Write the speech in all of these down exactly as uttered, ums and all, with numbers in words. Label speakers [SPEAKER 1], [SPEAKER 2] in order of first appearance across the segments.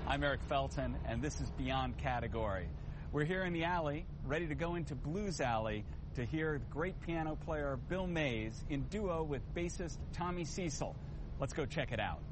[SPEAKER 1] I'm Eric Felton, and this is Beyond Category. We're here in the alley, ready to go into Blues Alley to hear great piano player Bill Mays in duo with bassist Tommy Cecil. Let's go check it out.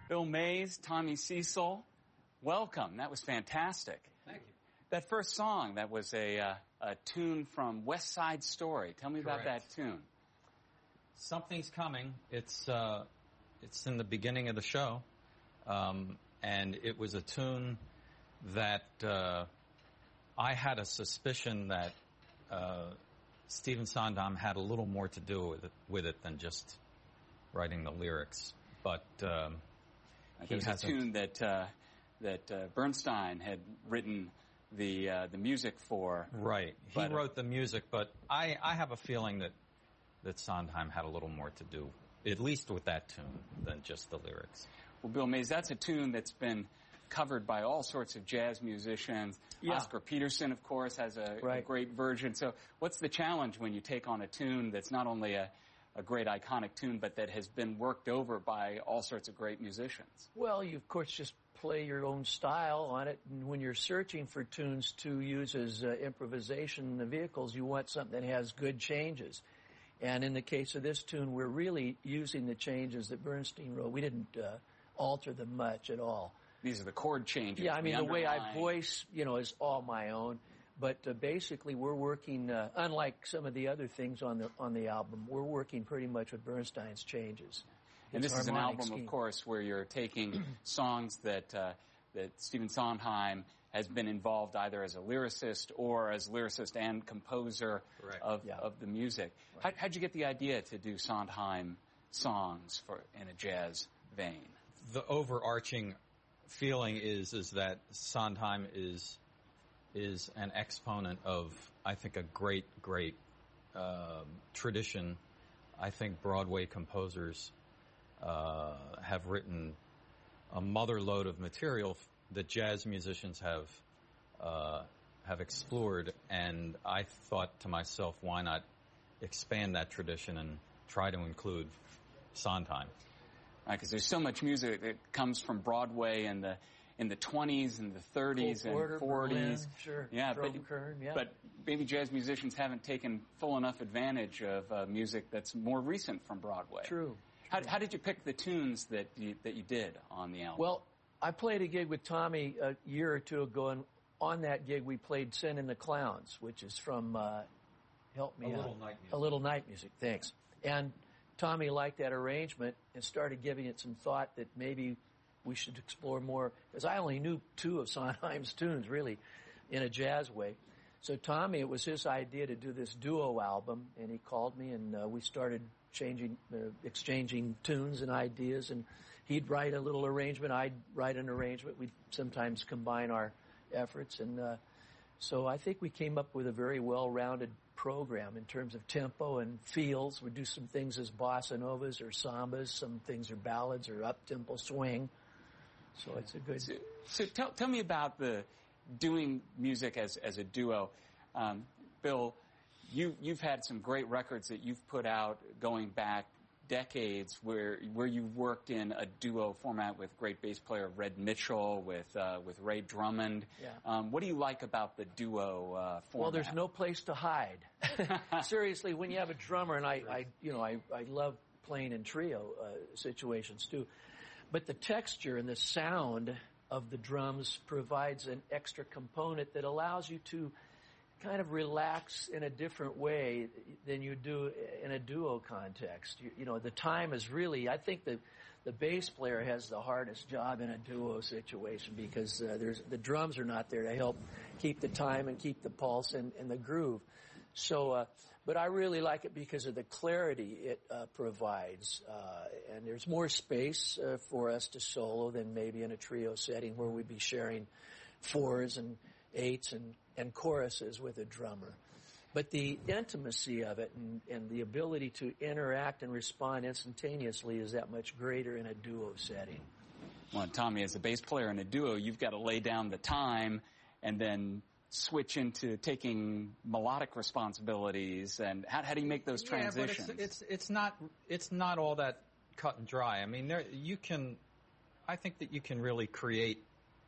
[SPEAKER 1] Bill Mays, Tommy Cecil, welcome. That was fantastic.
[SPEAKER 2] Thank you.
[SPEAKER 1] That first song, that was a, uh, a tune from West Side Story. Tell me
[SPEAKER 2] Correct.
[SPEAKER 1] about that tune.
[SPEAKER 2] Something's Coming. It's uh, it's in the beginning of the show, um, and it was a tune that uh, I had a suspicion that uh, Stephen Sondheim had a little more to do with it, with it than just writing the lyrics. But um, he
[SPEAKER 1] There's
[SPEAKER 2] has
[SPEAKER 1] a tune that uh, that uh, Bernstein had written the uh, the music for.
[SPEAKER 2] Right. He
[SPEAKER 1] but, uh,
[SPEAKER 2] wrote the music, but I, I have a feeling that, that Sondheim had a little more to do, at least with that tune, than just the lyrics.
[SPEAKER 1] Well, Bill Mays, that's a tune that's been covered by all sorts of jazz musicians.
[SPEAKER 3] Yeah.
[SPEAKER 1] Oscar Peterson, of course, has a,
[SPEAKER 3] Right.
[SPEAKER 1] a great version. So what's the challenge when you take on a tune that's not only a, a great iconic tune, but that has been worked over by all sorts of great musicians?
[SPEAKER 3] Well, you, of course, just play your own style on it. And when you're searching for tunes to use as uh, improvisation vehicles, you want something that has good changes. And in the case of this tune, we're really using the changes that Bernstein wrote. We didn't uh, alter them much at all.
[SPEAKER 1] These are the chord changes.
[SPEAKER 3] Yeah, I mean, the,
[SPEAKER 1] the
[SPEAKER 3] way I
[SPEAKER 1] underlying-
[SPEAKER 3] voice, you know, is all my own. But uh, basically, we're working, uh, unlike some of the other things on the on the album, we're working pretty much with Bernstein's changes.
[SPEAKER 1] And
[SPEAKER 3] His
[SPEAKER 1] this is an
[SPEAKER 3] harmonic
[SPEAKER 1] album,
[SPEAKER 3] scheme.
[SPEAKER 1] of course, where you're taking songs that uh, that Stephen Sondheim has been involved either as a lyricist or as lyricist and composer
[SPEAKER 2] Correct.
[SPEAKER 1] of
[SPEAKER 3] Yeah.
[SPEAKER 1] of the music.
[SPEAKER 3] Right.
[SPEAKER 1] How, how'd you get the idea to do Sondheim songs for in a jazz vein?
[SPEAKER 2] The overarching feeling is is that Sondheim is is an exponent of, I think, a great, great um, tradition. I think Broadway composers uh, have written a mother lode of material f- that jazz musicians have uh, have explored, and I thought to myself, why not expand that tradition and try to include Sondheim?
[SPEAKER 1] Because there's so much music that comes from Broadway in the in the twenties and the thirties
[SPEAKER 3] Cole
[SPEAKER 1] and
[SPEAKER 3] Porter,
[SPEAKER 1] forties.
[SPEAKER 3] Berlin, sure.
[SPEAKER 1] Yeah, but,
[SPEAKER 3] Stromkern, yeah.
[SPEAKER 1] but maybe jazz musicians haven't taken full enough advantage of uh, music that's more recent from Broadway.
[SPEAKER 3] True.
[SPEAKER 1] How, how did you pick the tunes that you, that you did on the album?
[SPEAKER 3] Well, I played a gig with Tommy a year or two ago, and on that gig we played "Send in the Clowns," which is from uh, help me
[SPEAKER 2] A
[SPEAKER 3] out.
[SPEAKER 2] Little Night Music.
[SPEAKER 3] A Little Night Music. Thanks. And Tommy liked that arrangement and started giving it some thought that maybe we should explore more, because I only knew two of Sondheim's tunes really in a jazz way. So Tommy, it was his idea to do this duo album, and he called me, and uh, we started changing, uh, exchanging tunes and ideas, and he'd write a little arrangement, I'd write an arrangement. We'd sometimes combine our efforts, and uh, so I think we came up with a very well-rounded program in terms of tempo and feels. We do some things as bossa novas or sambas, some things are ballads or up-tempo swing. So it's a good...
[SPEAKER 1] So, so tell, tell me about the doing music as, as a duo. Um, Bill, you, you've had some great records that you've put out going back decades where where you've worked in a duo format with great bass player Red Mitchell, with uh, with Ray Drummond.
[SPEAKER 3] Yeah.
[SPEAKER 1] Um, what do you like about the duo uh, format?
[SPEAKER 3] Well, there's no place to hide. Seriously, when you have a drummer, and I, I you know, I, I love playing in trio uh, situations too, but the texture and the sound of the drums provides an extra component that allows you to kind of relax in a different way than you do in a duo context. You, you know, the time is really, I think the the bass player has the hardest job in a duo situation because uh, there's the drums are not there to help keep the time and keep the pulse and, and the groove. So, uh, but I really like it because of the clarity it uh, provides, uh, and there's more space uh, for us to solo than maybe in a trio setting where we'd be sharing fours and eights and, and choruses with a drummer. But the intimacy of it and, and the ability to interact and respond instantaneously is that much greater in a duo setting.
[SPEAKER 1] Well, Tommy, as a bass player in a duo, you've got to lay down the time and then switch into taking melodic responsibilities. And how, how do you make those transitions?
[SPEAKER 2] Yeah, but it's, it's it's not it's not all that cut and dry. I mean, there you can, I think that you can really create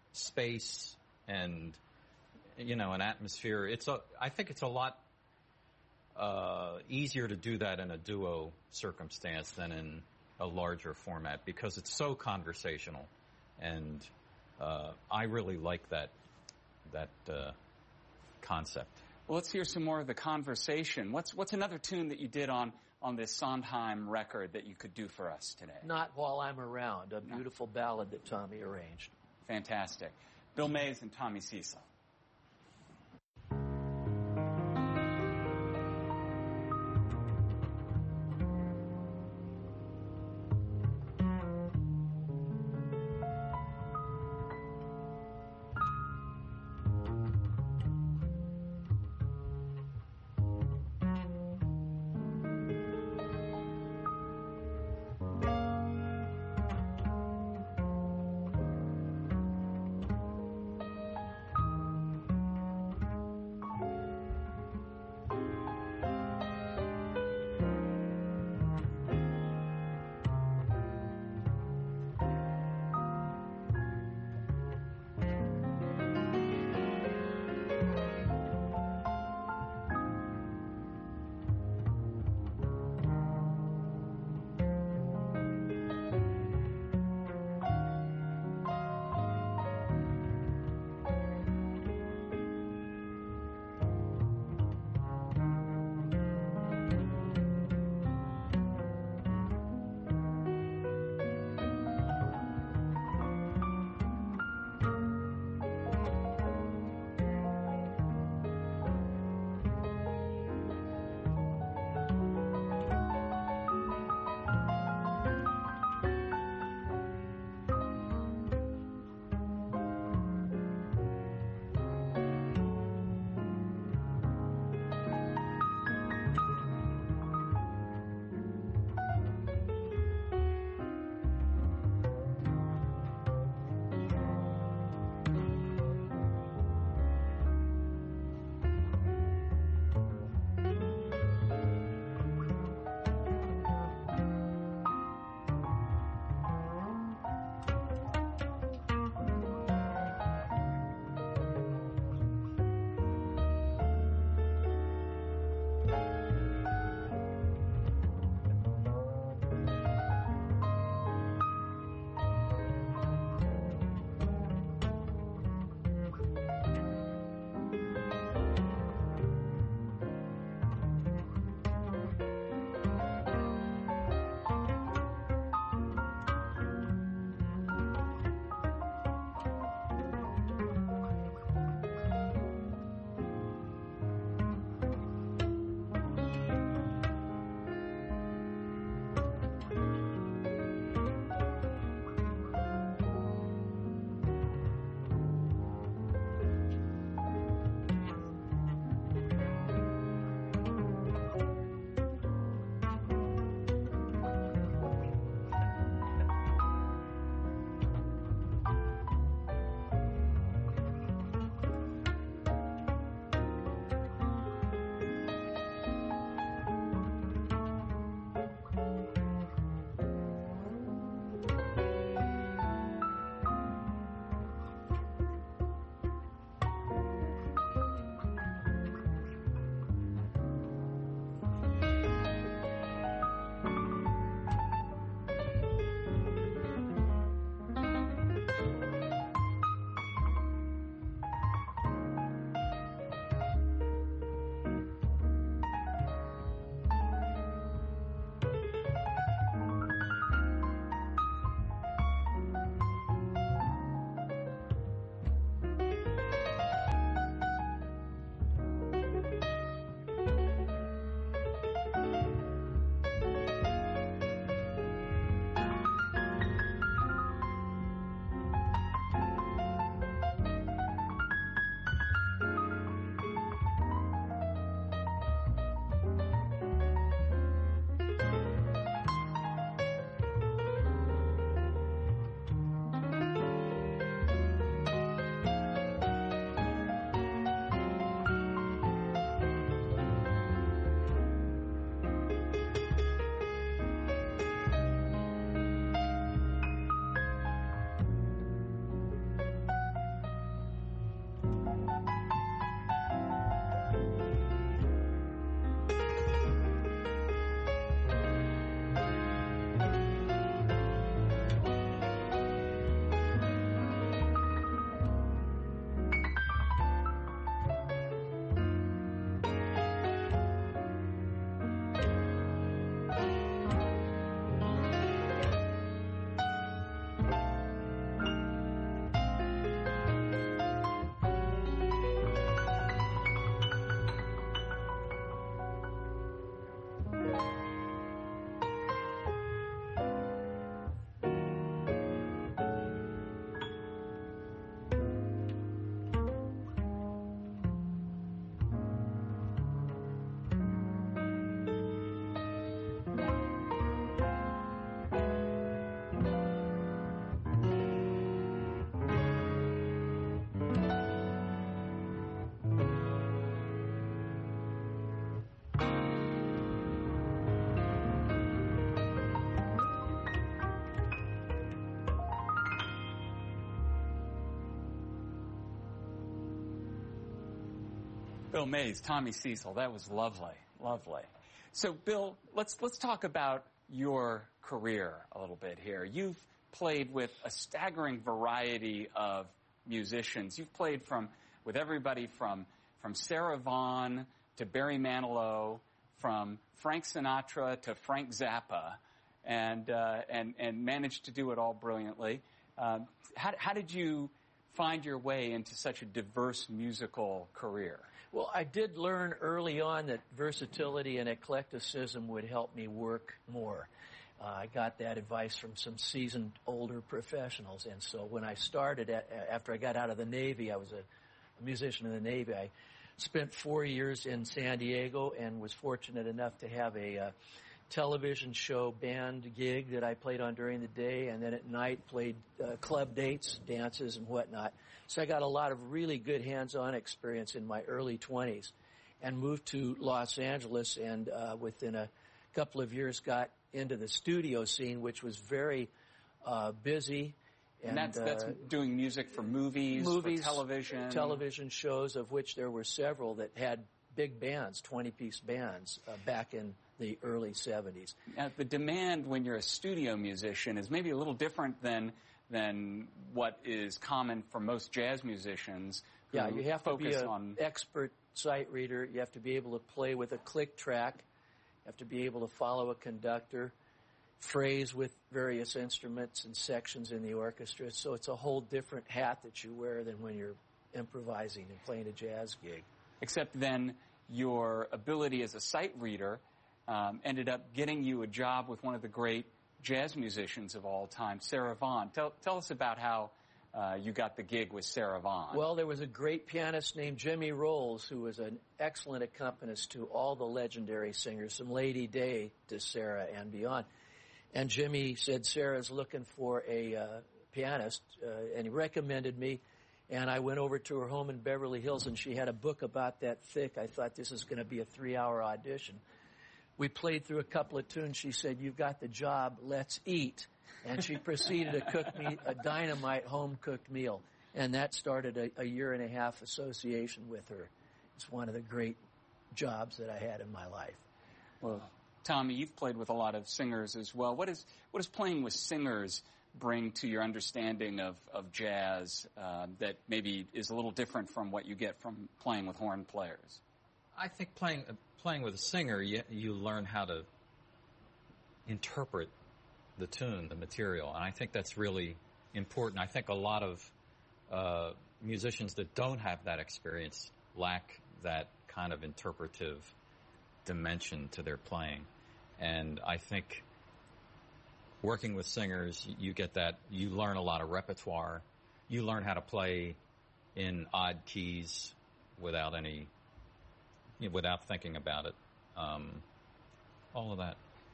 [SPEAKER 2] space and, you know, an atmosphere. It's a I think it's a lot uh, easier to do that in a duo circumstance than in a larger format because it's so conversational, and uh, I really like that that uh, concept.
[SPEAKER 1] Well, let's hear some more of the conversation. What's what's another tune that you did on on this Sondheim record that you could do for us today?
[SPEAKER 3] Not While I'm Around, a beautiful no. ballad that Tommy arranged.
[SPEAKER 1] Fantastic. Bill Mays and Tommy Cecil. Bill Mays, Tommy Cecil, that was lovely, lovely. So, Bill, let's let's talk about your career a little bit here. You've played with a staggering variety of musicians. You've played from with everybody from from Sarah Vaughan to Barry Manilow, from Frank Sinatra to Frank Zappa, and uh, and and managed to do it all brilliantly. Um, how, how did you find your way into such a diverse musical career?
[SPEAKER 3] Well, I did learn early on that versatility and eclecticism would help me work more. Uh, I got that advice from some seasoned older professionals, and so when I started, at, after I got out of the Navy, I was a, a musician in the Navy. I spent four years in San Diego and was fortunate enough to have a uh, television show band gig that I played on during the day, and then at night played uh, club dates, dances, and whatnot. So I got a lot of really good hands-on experience in my early twenties and moved to Los Angeles, and uh, within a couple of years got into the studio scene, which was very uh, busy.
[SPEAKER 1] And, and that's,
[SPEAKER 3] uh,
[SPEAKER 1] that's doing music for movies,
[SPEAKER 3] movies,
[SPEAKER 1] for television.
[SPEAKER 3] television shows, of which there were several that had big bands, twenty-piece bands, uh, back in the early seventies.
[SPEAKER 1] Now, the demand when you're a studio musician is maybe a little different than than what is common for most jazz musicians. Who
[SPEAKER 3] yeah, you have to be
[SPEAKER 1] focus
[SPEAKER 3] an
[SPEAKER 1] on
[SPEAKER 3] expert sight reader. You have to be able to play with a click track. You have to be able to follow a conductor, phrase with various instruments and sections in the orchestra. So it's a whole different hat that you wear than when you're improvising and playing a jazz gig.
[SPEAKER 1] Except then your ability as a sight reader um, ended up getting you a job with one of the great jazz musicians of all time, Sarah Vaughan. Tell, tell us about how uh, you got the gig with Sarah Vaughan.
[SPEAKER 3] Well, there was a great pianist named Jimmy Rolls who was an excellent accompanist to all the legendary singers, from Lady Day to Sarah and beyond. And Jimmy said, Sarah's looking for a uh, pianist, uh, and he recommended me. And I went over to her home in Beverly Hills, and she had a book about that thick. I thought this is going to be a three-hour audition. We played through a couple of tunes. She said, you've got the job, let's eat. And she proceeded to cook me a dynamite home-cooked meal. And that started a, a year and a half association with her. It's one of the great jobs that I had in my life.
[SPEAKER 1] Well, Tommy, you've played with a lot of singers as well. What is what does playing with singers bring to your understanding of, of jazz uh, that maybe is a little different from what you get from playing with horn players?
[SPEAKER 2] I think playing uh, playing with a singer, you, you learn how to interpret the tune, the material, and I think that's really important. I think a lot of uh, musicians that don't have that experience lack that kind of interpretive dimension to their playing, and I think working with singers, you get that. You learn a lot of repertoire. You learn how to play in odd keys without any, you know, without thinking about it. Um, all of that.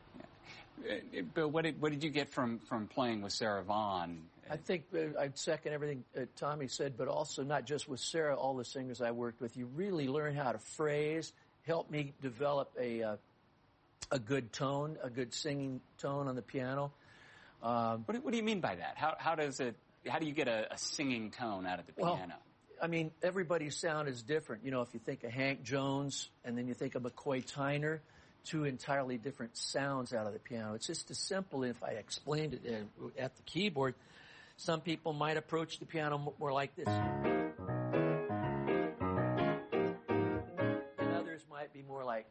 [SPEAKER 1] Yeah. Bill, what did what did you get from, from playing with Sarah Vaughan?
[SPEAKER 3] I think uh, I'd second everything uh, Tommy said, but also not just with Sarah, all the singers I worked with. You really learn how to phrase, help me develop a uh, a good tone, a good singing tone on the piano. Um,
[SPEAKER 1] what, what do you mean by that? How how does it? How do you get a, a singing tone out of the
[SPEAKER 3] well,
[SPEAKER 1] piano?
[SPEAKER 3] I mean, everybody's sound is different. You know, if you think of Hank Jones and then you think of McCoy Tyner, two entirely different sounds out of the piano. It's just as simple if I explained it uh, at the keyboard. Some people might approach the piano more like this. And others might be more like...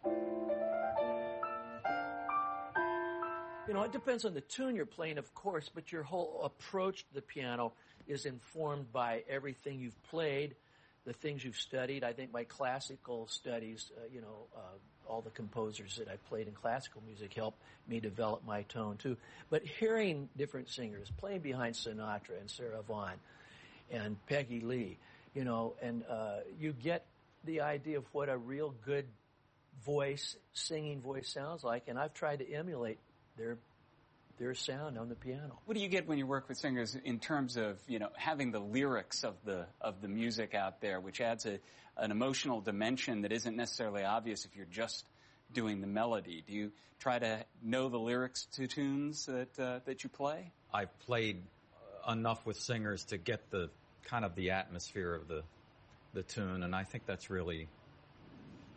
[SPEAKER 3] You know, it depends on the tune you're playing, of course, but your whole approach to the piano is informed by everything you've played, the things you've studied. I think my classical studies, uh, you know, uh, all the composers that I played in classical music helped me develop my tone, too. But hearing different singers, playing behind Sinatra and Sarah Vaughan and Peggy Lee, you know, and uh, you get the idea of what a real good voice, singing voice sounds like, and I've tried to emulate their their sound on the piano.
[SPEAKER 1] What do you get when you work with singers in terms of, you know, having the lyrics of the of the music out there, which adds a an emotional dimension that isn't necessarily obvious if you're just doing the melody? Do you try to know the lyrics to tunes that uh, that you play?
[SPEAKER 2] I've played enough with singers to get the kind of the atmosphere of the the tune, and I think that's really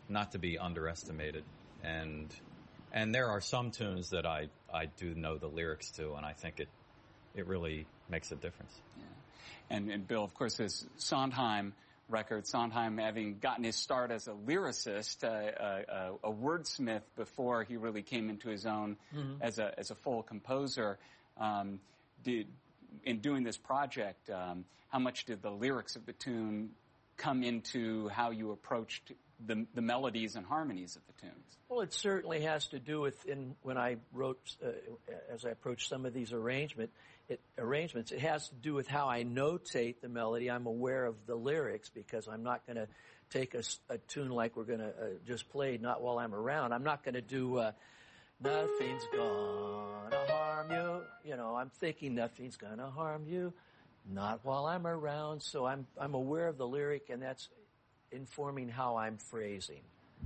[SPEAKER 2] not to be underestimated. And and there are some tunes that I, I do know the lyrics to, and I think it it really makes a difference.
[SPEAKER 1] Yeah. And, and Bill, of course, this Sondheim record, Sondheim having gotten his start as a lyricist, uh, uh, a wordsmith before he really came into his own mm-hmm. as a as a full composer. Um, did in doing this project, um, how much did the lyrics of the tune come into how you approached the, the melodies and harmonies of the tunes?
[SPEAKER 3] Well, it certainly has to do with in when I wrote, uh, as I approached some of these arrangement, it, arrangements, it has to do with how I notate the melody. I'm aware of the lyrics because I'm not going to take a, a tune like we're going to uh, just play, not while I'm around. I'm not going to do uh, nothing's gonna harm you. You know, I'm thinking nothing's gonna harm you, not while I'm around. So I'm I'm aware of the lyric, and that's informing how I'm phrasing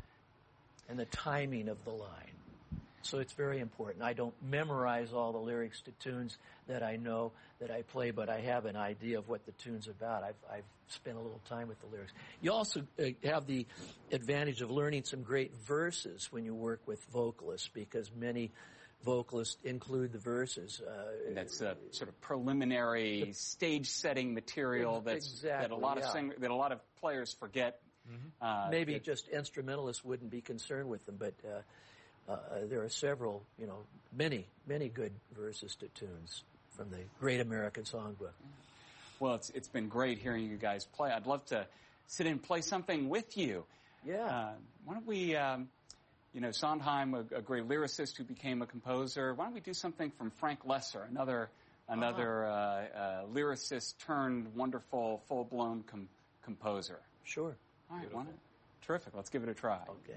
[SPEAKER 3] and the timing of the line. So it's very important. I don't memorize all the lyrics to tunes that I know that I play, but I have an idea of what the tune's about. I've, I've spent a little time with the lyrics. You also uh, have the advantage of learning some great verses when you work with vocalists, because many vocalists include the verses. Uh,
[SPEAKER 1] and that's a sort of preliminary the, stage-setting material that's,
[SPEAKER 3] exactly,
[SPEAKER 1] that a lot of
[SPEAKER 3] yeah.
[SPEAKER 1] sing, that a lot of players forget.
[SPEAKER 3] Mm-hmm.
[SPEAKER 1] Uh,
[SPEAKER 3] Maybe
[SPEAKER 1] it,
[SPEAKER 3] just instrumentalists wouldn't be concerned with them, but uh, uh, there are several, you know, many, many good verses to tunes from the Great American Songbook.
[SPEAKER 1] Well, it's it's been great hearing you guys play. I'd love to sit and play something with you.
[SPEAKER 3] Yeah. Uh,
[SPEAKER 1] why don't we, um, you know, Sondheim, a, a great lyricist who became a composer. Why don't we do something from Frank Loesser, another another uh-huh. uh, uh, lyricist turned wonderful full-blown com- composer.
[SPEAKER 3] Sure.
[SPEAKER 1] All right. Why not? Terrific. Let's give it a try.
[SPEAKER 3] Okay.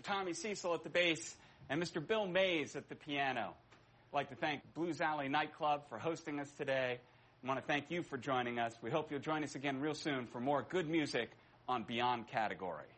[SPEAKER 1] Tommy Cecil at the bass, and Mister Bill Mays at the piano. I'd like to thank Blues Alley Nightclub for hosting us today. I want to thank you for joining us. We hope you'll join us again real soon for more good music on Beyond Category.